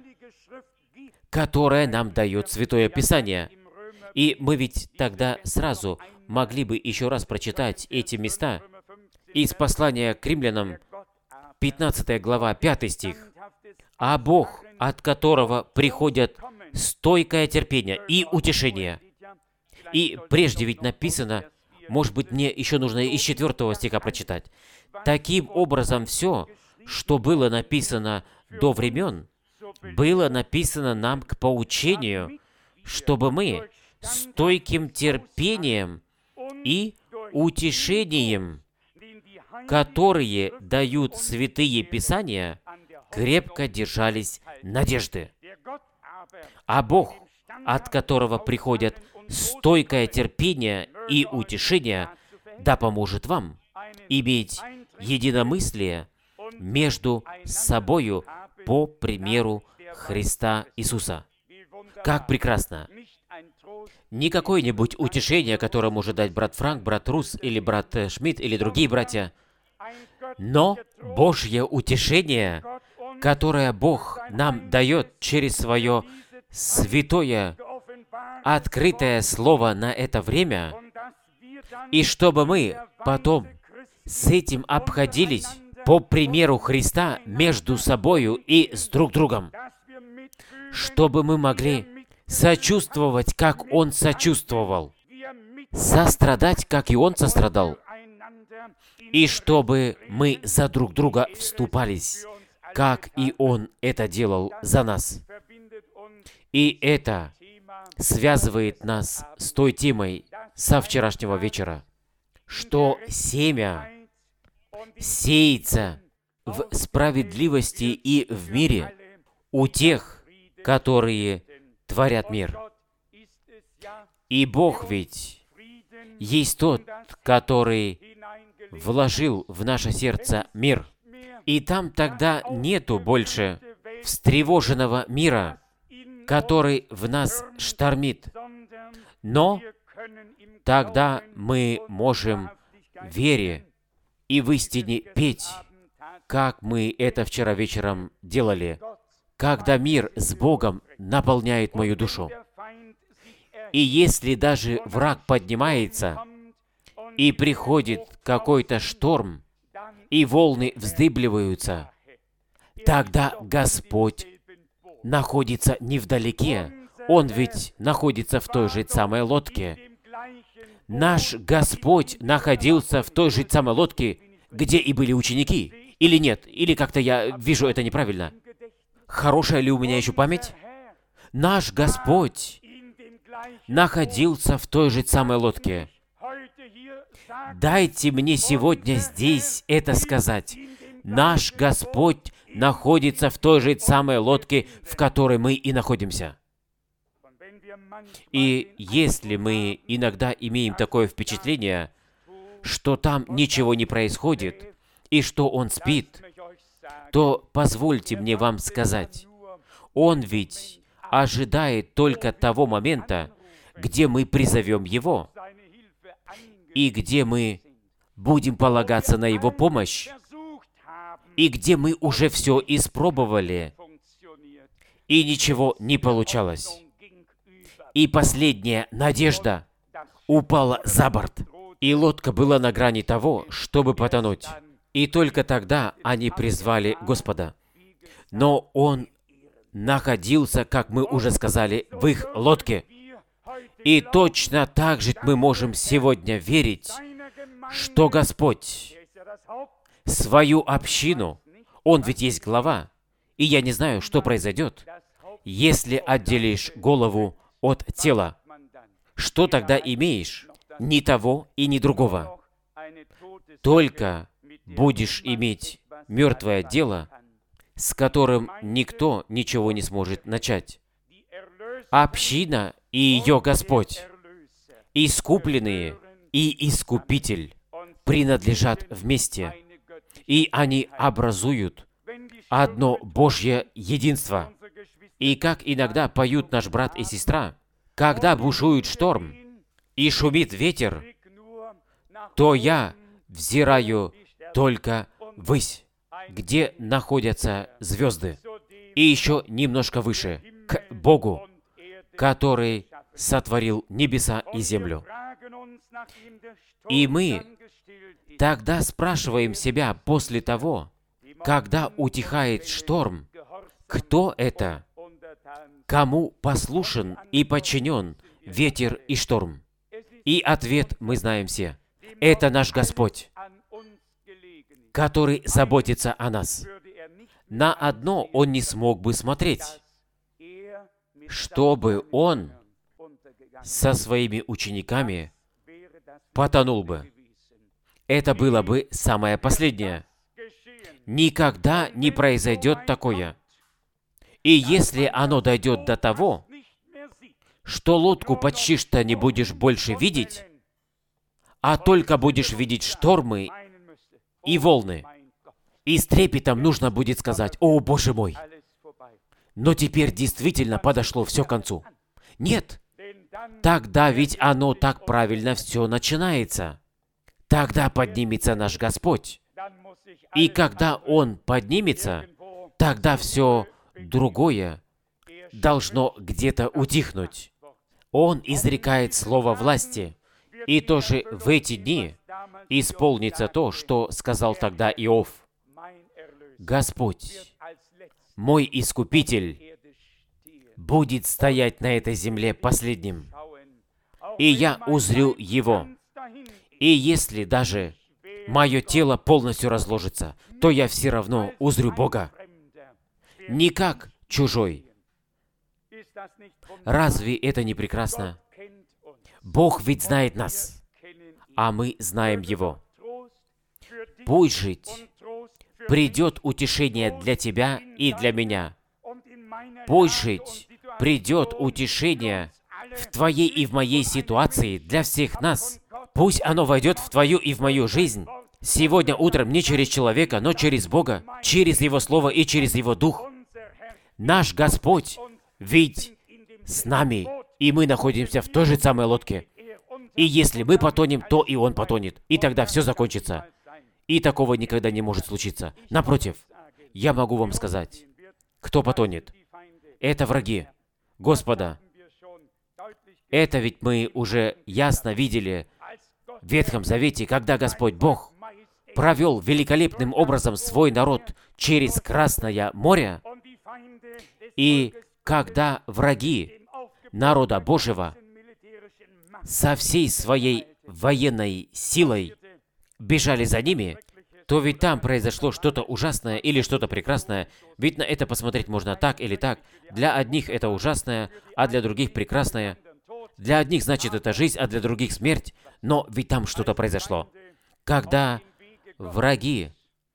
которое нам дает Святое Писание. И мы ведь тогда сразу могли бы еще раз прочитать эти места из послания к римлянам, 15 глава, 5 стих. «А Бог, от которого приходят стойкое терпение и утешение». И прежде ведь написано, может быть, мне еще нужно из 4 стиха прочитать. Таким образом, все, что было написано до времен, было написано нам к поучению, чтобы мы стойким терпением и утешением, которые дают святые Писания, крепко держались надежды. А Бог, от которого приходят стойкое терпение и утешение, да поможет вам иметь единомыслие между собою по примеру Христа Иисуса. Как прекрасно! Не какое-нибудь утешение, которое может дать брат Франк, брат Рус, или брат Шмидт, или другие братья, но Божье утешение, которое Бог нам дает через Свое святое, открытое Слово на это время, и чтобы мы потом с этим обходились по примеру Христа между собою и с друг другом, чтобы мы могли сочувствовать, как Он сочувствовал, сострадать, как и Он сострадал, и чтобы мы за друг друга вступались, как и Он это делал за нас. И это связывает нас с той темой со вчерашнего вечера, что семя сеется в справедливости и в мире у тех, которые творят мир. И Бог ведь есть тот, который вложил в наше сердце мир. И там тогда нету больше встревоженного мира, который в нас штормит. Но тогда мы можем в вере и в истине петь, как мы это вчера вечером делали, когда мир с Богом наполняет мою душу. И если даже враг поднимается, и приходит какой-то шторм, и волны вздыбливаются, тогда Господь находится не вдалеке. Он ведь находится в той же самой лодке. Наш Господь находился в той же самой лодке, где и были ученики. Или нет? Или как-то я вижу это неправильно? Хорошая ли у меня еще память? Наш Господь находился в той же самой лодке. Дайте мне сегодня здесь это сказать. Наш Господь находится в той же самой лодке, в которой мы и находимся. И если мы иногда имеем такое впечатление, что там ничего не происходит, и что Он спит, то позвольте мне вам сказать, Он ведь ожидает только того момента, где мы призовем Его, и где мы будем полагаться на Его помощь, и где мы уже все испробовали, и ничего не получалось. И последняя надежда упала за борт, и лодка была на грани того, чтобы потонуть. И только тогда они призвали Господа. Но Он находился, как мы уже сказали, в их лодке. И точно так же мы можем сегодня верить, что Господь, свою общину. Он ведь есть глава. И я не знаю, что произойдет, если отделишь голову от тела. Что тогда имеешь? Ни того и ни другого. Только будешь иметь мертвое дело, с которым никто ничего не сможет начать. Община и ее Господь, искупленные и Искупитель, принадлежат вместе, и они образуют одно Божье единство. И как иногда поют наш брат и сестра, когда бушует шторм и шумит ветер, то я взираю только ввысь, где находятся звезды, и еще немножко выше, к Богу, который сотворил небеса и землю. И мы тогда спрашиваем себя после того, когда утихает шторм, кто это, кому послушен и подчинен ветер и шторм? И ответ мы знаем все. Это наш Господь, который заботится о нас. На одно Он не смог бы смотреть, чтобы Он со своими учениками потонул бы. Это было бы самое последнее. Никогда не произойдет такое. И если оно дойдет до того, что лодку почти что не будешь больше видеть, а только будешь видеть штормы и волны, и с трепетом нужно будет сказать: «О, Боже мой!» Но теперь действительно подошло все к концу. Нет, тогда ведь оно так правильно все начинается. Тогда поднимется наш Господь. И когда Он поднимется, тогда все другое должно где-то утихнуть. Он изрекает слово власти. И тоже в эти дни исполнится то, что сказал тогда Иов. Господь, мой Искупитель, будет стоять на этой земле последним, и я узрю Его. И если даже мое тело полностью разложится, то я все равно узрю Бога. Не как чужой. Разве это не прекрасно? Бог ведь знает нас, а мы знаем Его. Пусть жить придет утешение для тебя и для меня. Пусть жить придет утешение в твоей и в моей ситуации для всех нас. Пусть оно войдет в твою и в мою жизнь. Сегодня утром не через человека, но через Бога, через Его Слово и через Его Дух. Наш Господь ведь с нами, и мы находимся в той же самой лодке. И если мы потонем, то и Он потонет. И тогда все закончится. И такого никогда не может случиться. Напротив, я могу вам сказать, кто потонет. Это враги Господа. Это ведь мы уже ясно видели в Ветхом Завете, когда Господь Бог провел великолепным образом свой народ через Красное море, и когда враги народа Божьего со всей своей военной силой бежали за ними, то ведь там произошло что-то ужасное или что-то прекрасное. Ведь на это посмотреть можно так или так. Для одних это ужасное, а для других прекрасное. Для одних значит это жизнь, а для других смерть. Но ведь там что-то произошло. Когда враги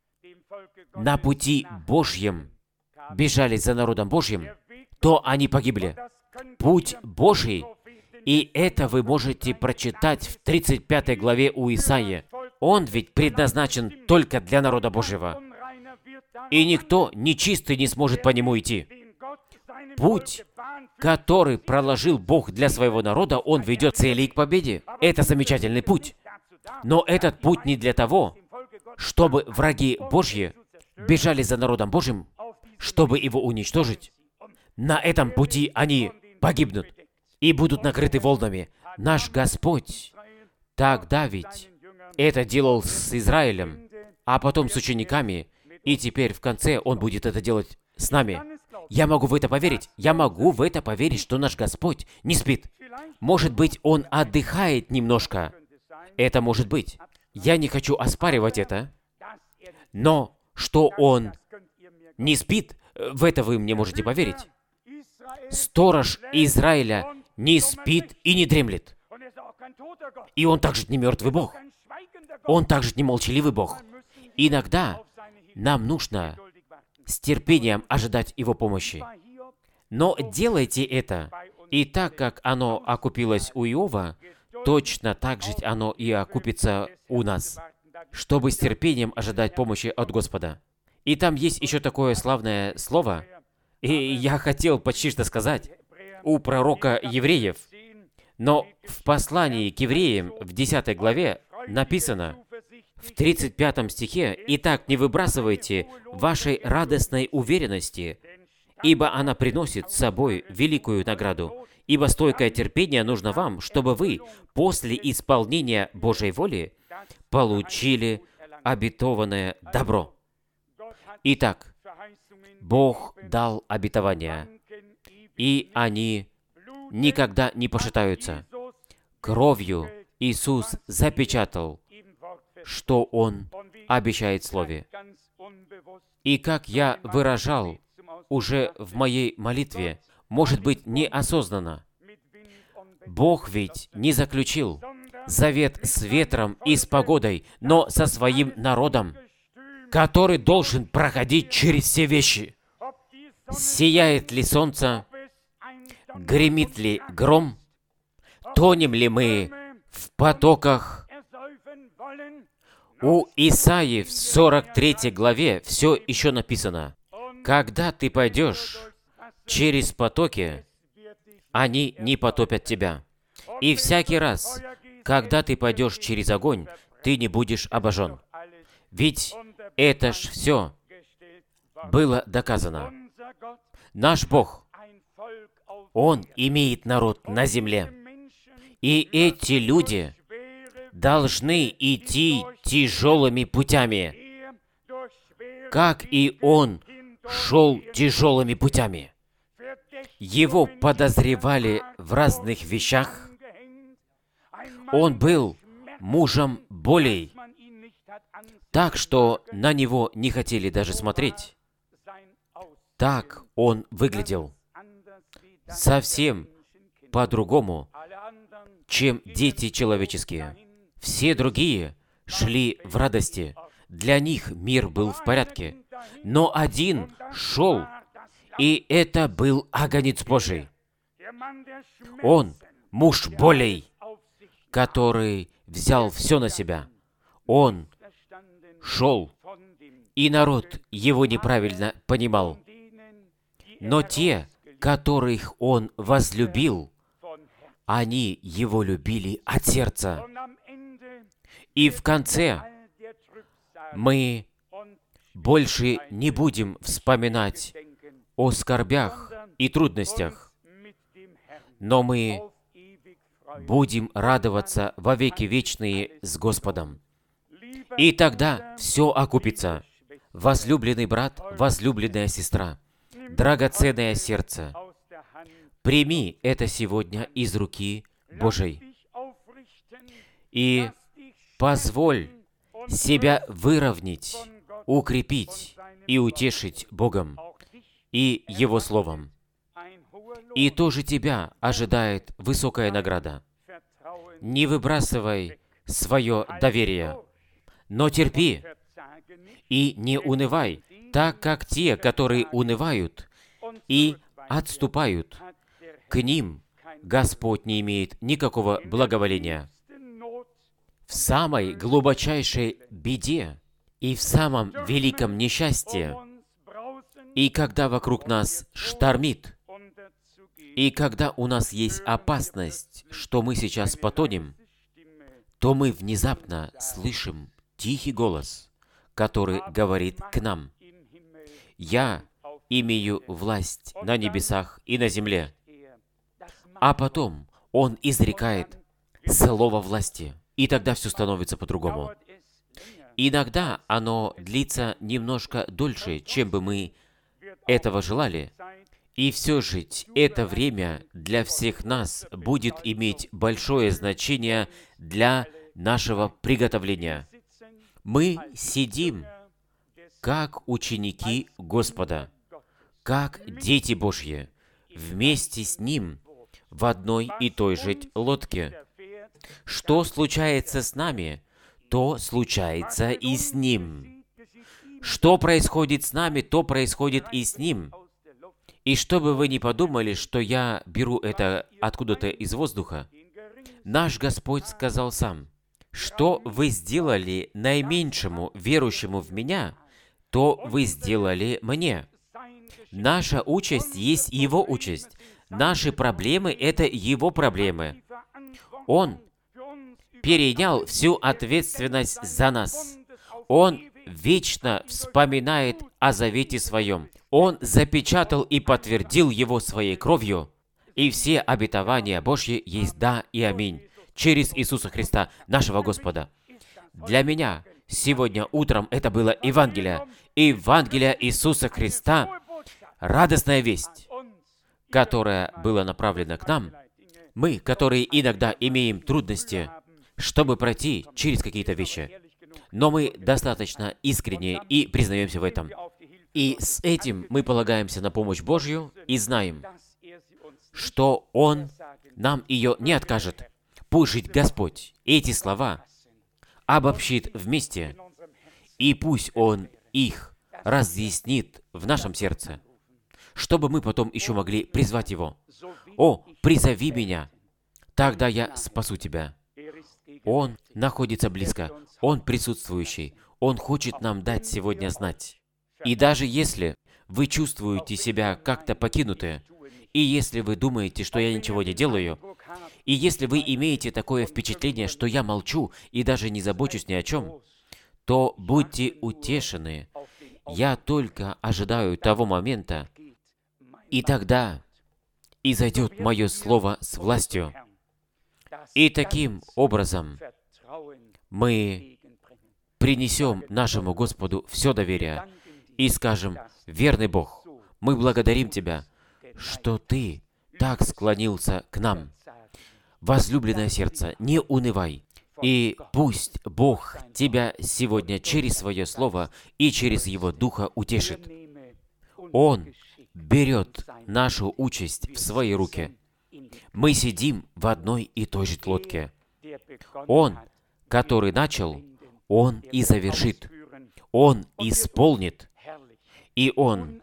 на пути Божьем бежали за народом Божьим, то они погибли. Путь Божий, и это вы можете прочитать в 35 главе у Исаии. Он ведь предназначен только для народа Божьего. И никто нечистый не сможет по нему идти. Путь, который проложил Бог для своего народа, Он ведет цели к победе. Это замечательный путь. Но этот путь не для того, чтобы враги Божьи бежали за народом Божьим, чтобы его уничтожить. На этом пути они погибнут и будут накрыты волнами. Наш Господь тогда ведь это делал с Израилем, а потом с учениками, и теперь в конце Он будет это делать с нами. Я могу в это поверить. Я могу в это поверить, что наш Господь не спит. Может быть, Он отдыхает немножко. Это может быть. Я не хочу оспаривать это. Но что Он не спит, в это вы мне можете поверить. Сторож Израиля не спит и не дремлет. И Он также не мертвый Бог. Он также не молчаливый Бог. Иногда нам нужно с терпением ожидать Его помощи. Но делайте это, и так как оно окупилось у Иова, точно так же оно и окупится у нас, чтобы с терпением ожидать помощи от Господа. И там есть еще такое славное слово, и я хотел почти что сказать, у пророка евреев. Но в послании к евреям в 10 главе написано, в 35 стихе, «Итак, не выбрасывайте вашей радостной уверенности, ибо она приносит с собой великую награду. Ибо стойкое терпение нужно вам, чтобы вы после исполнения Божьей воли получили обетованное добро». Итак, Бог дал обетования, и они никогда не пошатаются. Кровью Иисус запечатал, что Он обещает в Слове. И как я выражал уже в моей молитве, может быть, неосознанно, Бог ведь не заключил завет с ветром и с погодой, но со своим народом, который должен проходить через все вещи. Сияет ли солнце, гремит ли гром, тонем ли мы в потоках. У Исаии в 43 главе все еще написано, «Когда ты пойдешь через потоки, они не потопят тебя. И всякий раз, когда ты пойдешь через огонь, ты не будешь обожжен». Ведь это ж все было доказано. Наш Бог, Он имеет народ на земле. И эти люди должны идти тяжелыми путями, как и Он шел тяжелыми путями. Его подозревали в разных вещах. Он был мужем болей, так что на него не хотели даже смотреть. Так он выглядел. Совсем по-другому, чем дети человеческие. Все другие шли в радости. Для них мир был в порядке. Но один шел, и это был агнец Божий. Он муж болей, который взял все на себя. Он шел, и народ его неправильно понимал. Но те, которых он возлюбил, они его любили от сердца. И в конце мы больше не будем вспоминать о скорбях и трудностях, но мы будем радоваться во веки вечные с Господом. И тогда все окупится. Возлюбленный брат, возлюбленная сестра, драгоценное сердце, прими это сегодня из руки Божией и позволь себя выровнять, укрепить и утешить Богом и Его Словом. И тоже тебя ожидает высокая награда. Не выбрасывай свое доверие, но терпи и не унывай, так как те, которые унывают и отступают, к ним Господь не имеет никакого благоволения. В самой глубочайшей беде и в самом великом несчастье, и когда вокруг нас штормит, и когда у нас есть опасность, что мы сейчас потонем, то мы внезапно слышим тихий голос, который говорит к нам: «Я имею власть на небесах и на земле». А потом Он изрекает слово власти, и тогда все становится по-другому. Иногда оно длится немножко дольше, чем бы мы этого желали, и все же это время для всех нас будет иметь большое значение для нашего приготовления. Мы сидим как ученики Господа, как дети Божьи, вместе с Ним в одной и той же лодке. Что случается с нами, то случается и с Ним. Что происходит с нами, то происходит и с Ним. И чтобы вы не подумали, что я беру это откуда-то из воздуха, наш Господь сказал сам: «Что вы сделали наименьшему верующему в Меня, то вы сделали Мне». Наша участь есть Его участь. Наши проблемы — это Его проблемы. Он перенял всю ответственность за нас. Он вечно вспоминает о завете Своем. Он запечатал и подтвердил его Своей кровью. И все обетования Божьи есть «да» и «аминь» через Иисуса Христа, нашего Господа. Для меня сегодня утром это было Евангелие. Евангелие Иисуса Христа, радостная весть, которая была направлена к нам. Мы, которые иногда имеем трудности, чтобы пройти через какие-то вещи, но мы достаточно искренне и признаемся в этом. И с этим мы полагаемся на помощь Божью и знаем, что Он нам ее не откажет. Пусть жить Господь эти слова обобщит вместе, и пусть Он их разъяснит в нашем сердце, чтобы мы потом еще могли призвать Его. «О, призови меня, тогда я спасу тебя». Он находится близко, Он присутствующий, Он хочет нам дать сегодня знать. И даже если вы чувствуете себя как-то покинутые, и если вы думаете, что я ничего не делаю, и если вы имеете такое впечатление, что я молчу и даже не забочусь ни о чем, то будьте утешены. Я только ожидаю того момента, и тогда изойдет мое слово с властью. И таким образом мы принесем нашему Господу все доверие и скажем: «Верный Бог, мы благодарим Тебя, что Ты так склонился к нам. Возлюбленное сердце, не унывай, и пусть Бог Тебя сегодня через Свое Слово и через Его Духа утешит. Он берет нашу участь в свои руки. Мы сидим в одной и той же лодке. Он, который начал, Он и завершит. Он исполнит. И Он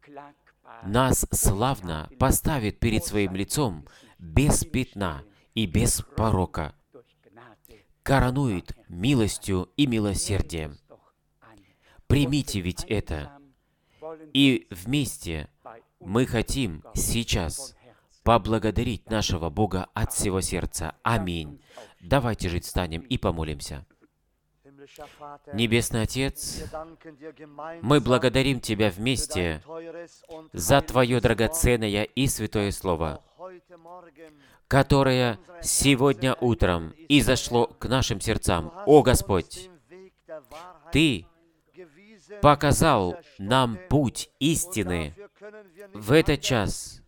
нас славно поставит перед Своим лицом без пятна и без порока. Коронует милостью и милосердием. Примите ведь это. И вместе мы хотим сейчас поблагодарить нашего Бога от всего сердца. Аминь. Давайте же встанем и помолимся. Небесный Отец, мы благодарим Тебя вместе за Твое драгоценное и святое Слово, которое сегодня утром изошло к нашим сердцам. О Господь, Ты показал нам путь истины в этот час,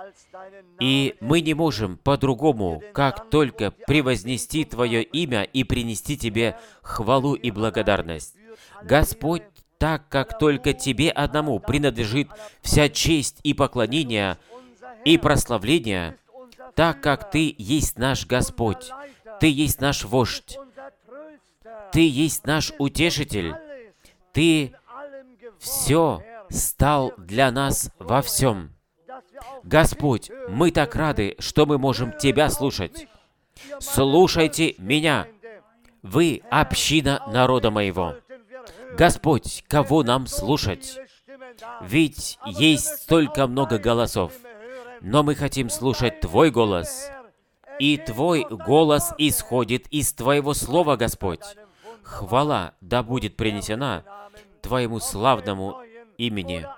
и мы не можем по-другому, как только превознести Твое имя и принести Тебе хвалу и благодарность. Господь, так как только Тебе одному принадлежит вся честь и поклонение и прославление, так как Ты есть наш Господь, Ты есть наш вождь, Ты есть наш утешитель, Ты все стал для нас во всем. Господь, мы так рады, что мы можем Тебя слушать. Слушайте меня, вы община народа моего. Господь, кого нам слушать? Ведь есть столько много голосов, но мы хотим слушать Твой голос. И Твой голос исходит из Твоего Слова, Господь. Хвала да будет принесена Твоему славному имени.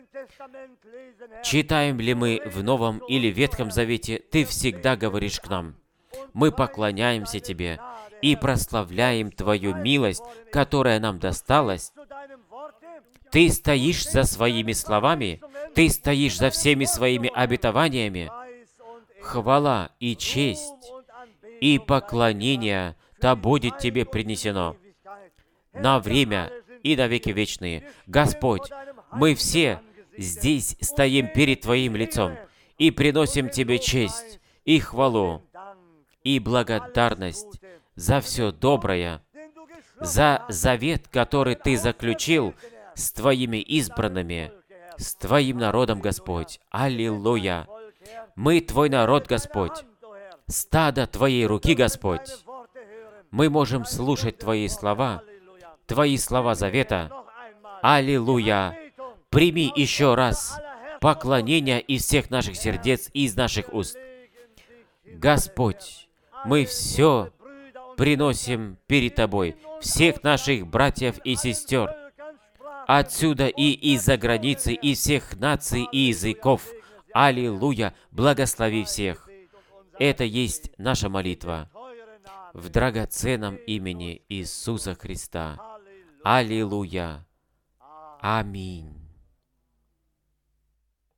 Читаем ли мы в Новом или Ветхом Завете, Ты всегда говоришь к нам. Мы поклоняемся Тебе и прославляем Твою милость, которая нам досталась. Ты стоишь за Своими словами, Ты стоишь за всеми Своими обетованиями. Хвала и честь и поклонение да будет Тебе принесено на время и на веки вечные. Господь, мы все здесь стоим перед Твоим лицом и приносим Тебе честь и хвалу и благодарность за все доброе, за завет, который Ты заключил с Твоими избранными, с Твоим народом, Господь. Аллилуйя! Мы Твой народ, Господь, стадо Твоей руки, Господь. Мы можем слушать Твои слова завета. Аллилуйя! Прими еще раз поклонение из всех наших сердец и из наших уст. Господь, мы все приносим перед Тобой, всех наших братьев и сестер, отсюда и из-за границы, из всех наций и языков. Аллилуйя! Благослови всех. Это есть наша молитва в драгоценном имени Иисуса Христа. Аллилуйя! Аминь.